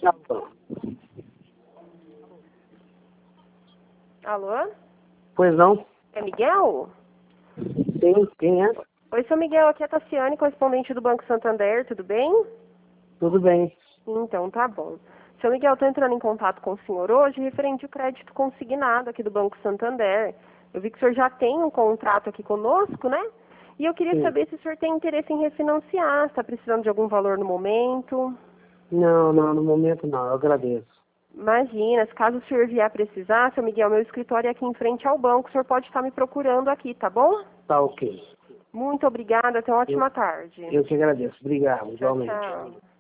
Alô? Alô? Pois não? É Miguel? Sim, quem é? Oi, seu Miguel, aqui é a Tassiane, correspondente do Banco Santander, tudo bem? Tudo bem. Então, tá bom. Seu Miguel, estou entrando em contato com o senhor hoje referente ao crédito consignado aqui do Banco Santander. Eu vi que o senhor já tem um contrato aqui conosco, né? E eu queria Sim. saber se o senhor tem interesse em refinanciar, se está precisando de algum valor no momento. Não, no momento não, eu agradeço. Imagina, se caso o senhor vier a precisar, seu Miguel, meu escritório é aqui em frente ao banco, o senhor pode estar me procurando aqui, tá bom? Tá ok. Muito obrigada, tenha uma ótima tarde. Eu que agradeço. Obrigado, Tchau, igualmente. tchau.